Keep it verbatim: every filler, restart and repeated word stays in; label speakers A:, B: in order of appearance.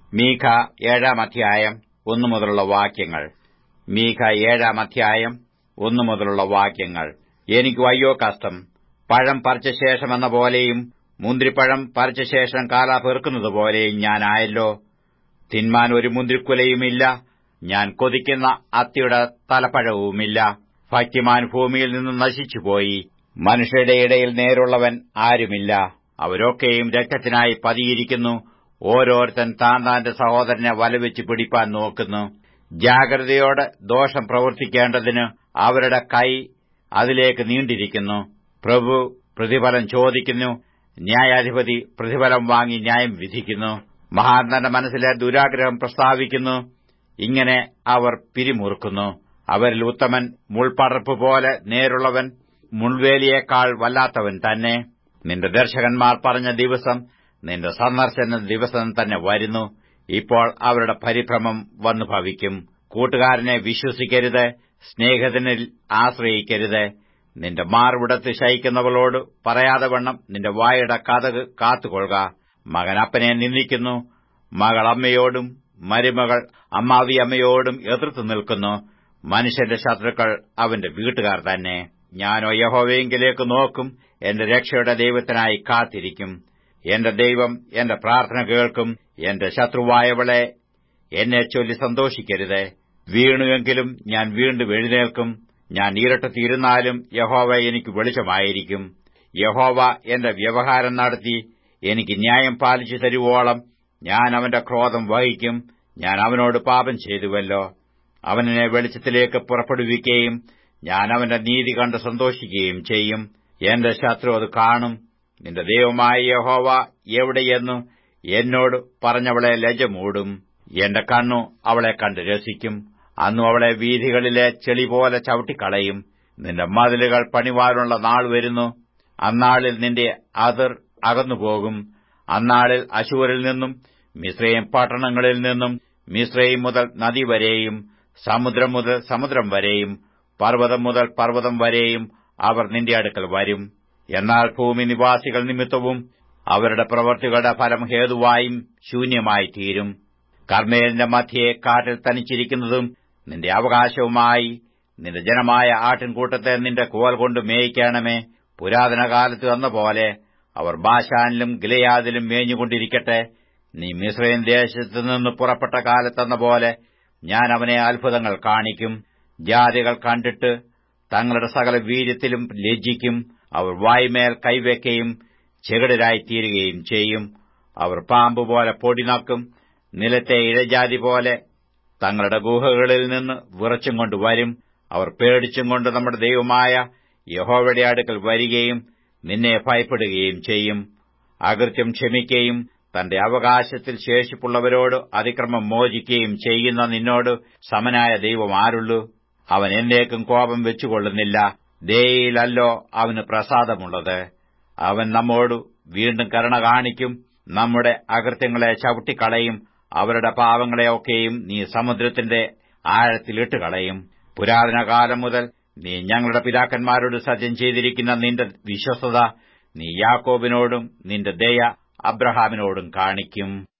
A: മീഖ ഏഴാം അധ്യായം ഒന്നു മുതലുള്ള വാക്യങ്ങൾ. മീഖ ഏഴാം അധ്യായം ഒന്നു മുതലുള്ള വാക്യങ്ങൾ. എനിക്ക് അയ്യോ കഷ്ടം! പഴം പറിച്ച ശേഷം എന്ന പോലെയും മുന്തിരിപ്പഴം പറിച്ച ശേഷം കാല പെറുക്കുന്നതുപോലെയും ഞാനായല്ലോ. തിന്മാൻ ഒരു മുന്തിരിക്കുലയുമില്ല, ഞാൻ കൊതിക്കുന്ന അത്തിയുടെ തലപ്പഴവുമില്ല. ഭക്തിമാൻ ഭൂമിയിൽ നിന്ന് നശിച്ചുപോയി, മനുഷ്യരുടെ ഇടയിൽ നേരുള്ളവൻ ആരുമില്ല. അവരൊക്കെയും രക്തത്തിനായി പതിയിരിക്കുന്നു, ഓരോരുത്തൻ താൻ താന്റെ സഹോദരനെ വലവെച്ച് പിടിപ്പാൻ നോക്കുന്നു. ജാഗ്രതയോടെ ദോഷം പ്രവർത്തിക്കേണ്ടതിന് അവരുടെ കൈ അതിലേക്ക് നീണ്ടിരിക്കുന്നു. പ്രഭു പ്രതിഫലം ചോദിക്കുന്നു, ന്യായാധിപതി പ്രതിഫലം വാങ്ങി ന്യായം വിധിക്കുന്നു. മഹാൻ തന്റെ മനസ്സിലെ ദുരാഗ്രഹം പ്രസ്താവിക്കുന്നു, ഇങ്ങനെ അവർ പിരിമുറുക്കുന്നു. അവരിൽ ഉത്തമൻ മുൾപടർപ്പ് പോലെ നേരുള്ളവൻ മുൾവേലിയേക്കാൾ വല്ലാത്തവൻ തന്നെ. നിന്റെ ദർശകന്മാർ പറഞ്ഞ ദിവസം, നിന്റെ സന്ദർശന ദിവസം തന്നെ വരുന്നു. ഇപ്പോൾ അവരുടെ പരിഭ്രമം വന്നു ഭവിക്കും. കൂട്ടുകാരനെ വിശ്വസിക്കരുത്, സ്നേഹിതനിൽ ആശ്രയിക്കരുത്. നിന്റെ മാർവിടത്ത് ശയിക്കുന്നവളോട് പറയാതെ വണ്ണം നിന്റെ വായുടെ കതക് കാത്തുകൊള്ളുക. മകൻ അപ്പനെ നിന്ദിക്കുന്നു, മകൾ അമ്മയോടും മരുമകൾ അമ്മാവിയമ്മയോടും എതിർത്തു നിൽക്കുന്നു. മനുഷ്യന്റെ ശത്രുക്കൾ അവന്റെ വീട്ടുകാർ തന്നെ. ഞാനോ യഹോവയെങ്കിലേക്ക് നോക്കും, എന്റെ രക്ഷയുടെ ദൈവത്തിനായി കാത്തിരിക്കും. എന്റെ ദൈവം എന്റെ പ്രാർത്ഥന കേൾക്കും. എന്റെ ശത്രുവായവളെ എന്നെ ചൊല്ലി സന്തോഷിക്കരുത്. വീണുവെങ്കിലും ഞാൻ വീണ്ടും എഴുന്നേൽക്കും. ഞാൻ ഇരുട്ടത്തിരുന്നാലും യഹോവ എനിക്ക് വെളിച്ചമായിരിക്കും. യഹോവ എന്റെ വ്യവഹാരം നടത്തി എനിക്ക് ന്യായം പാലിച്ചു തരുവോളം ഞാൻ അവന്റെ ക്രോധം വഹിക്കും. ഞാൻ അവനോട് പാപം ചെയ്തുവല്ലോ. അവനെ വെളിച്ചത്തിലേക്ക് പുറപ്പെടുവിക്കുകയും ഞാൻ അവന്റെ നീതി കണ്ട് സന്തോഷിക്കുകയും ചെയ്യും. എന്റെ ശത്രു അത് കാണും. നിന്റെ ദൈവമായ യഹോവ എവിടെയെന്നു എന്നോട് പറഞ്ഞവളെ ലജ്ജ മൂടും. എന്റെ കണ്ണു അവളെ കണ്ട് രസിക്കും. അന്നു അവളെ വീഥികളിലെ ചെളിപോലെ ചവിട്ടിക്കളയും. നിന്റെ മതിലുകൾ പണിവാനുള്ള നാൾ വരുന്നു. അന്നാളിൽ നിന്റെ അതിർ അകന്നുപോകും. അന്നാളിൽ അശൂരിൽ നിന്നും മിസ്രയീം പട്ടണങ്ങളിൽ നിന്നും, മിസ്രയീം മുതൽ നദി വരെയും സമുദ്രം മുതൽ സമുദ്രം വരെയും പർവ്വതം മുതൽ പർവ്വതം വരെയും അവർ നിന്റെ അടുക്കൽ വരും. എന്നാൽ ഭൂമി നിവാസികൾ നിമിത്തവും അവരുടെ പ്രവൃത്തികളുടെ ഫലം ഹേതുവായും ശൂന്യമായി തീരും. കർമ്മേലിന്റെ മധ്യേ കാട്ടിൽ തനിച്ചിരിക്കുന്നതും നിന്റെ അവകാശവുമായി നിന്റെ ജനമായ ആട്ടിൻകൂട്ടത്തെ നിന്റെ കോൽ കൊണ്ട് മേയിക്കണമേ. പുരാതന കാലത്ത് എന്ന പോലെ അവർ ബാശാനിലും ഗിലെയാദിലും മേഞ്ഞുകൊണ്ടിരിക്കട്ടെ. നീ മിസ്രയീം ദേശത്തുനിന്ന് പുറപ്പെട്ട കാലത്തെന്ന പോലെ ഞാൻ അവനെ അത്ഭുതങ്ങൾ കാണിക്കും. ജാതികൾ കണ്ടിട്ട് തങ്ങളുടെ സകല വീര്യത്തിലും ലജ്ജിക്കും. അവർ വായ്മേൽ കൈവയ്ക്കുകയും ചെകിടരായിത്തീരുകയും ചെയ്യും. അവർ പാമ്പുപോലെ പൊടിനക്കും, നിലത്തെ ഇഴജാതി പോലെ തങ്ങളുടെ ഗുഹകളിൽ നിന്ന് വിറച്ചും കൊണ്ട് വരും. അവർ പേടിച്ചും കൊണ്ട് നമ്മുടെ ദൈവമായ യഹോവയുടെ അടുക്കൽ വരികയും നിന്നെ ഭയപ്പെടുകയും ചെയ്യും. അകൃത്യം ക്ഷമിക്കുകയും തന്റെ അവകാശത്തിൽ ശേഷിപ്പുള്ളവരോട് അതിക്രമം മോചിക്കുകയും ചെയ്യുന്ന നിന്നോട് സമനായ ദൈവം ആരുള്ളൂ? അവൻ എന്നേക്കും കോപം വെച്ചുകൊള്ളുന്നില്ല. ദയയിലല്ലോ അവന് പ്രസാദമുള്ളത്. അവൻ നമ്മോട് വീണ്ടും കരുണ കാണിക്കും. നമ്മുടെ അകൃത്യങ്ങളെ ചവിട്ടിക്കളയും. അവരുടെ പാവങ്ങളെയൊക്കെയും നീ സമുദ്രത്തിന്റെ ആഴത്തിലിട്ടുകളയും. പുരാതന കാലം മുതൽ നീ ഞങ്ങളുടെ പിതാക്കന്മാരോട് സത്യം ചെയ്തിരിക്കുന്ന നിന്റെ വിശ്വസ്തത നീ യാക്കോബിനോടും നിന്റെ ദയ അബ്രഹാമിനോടും കാണിക്കും.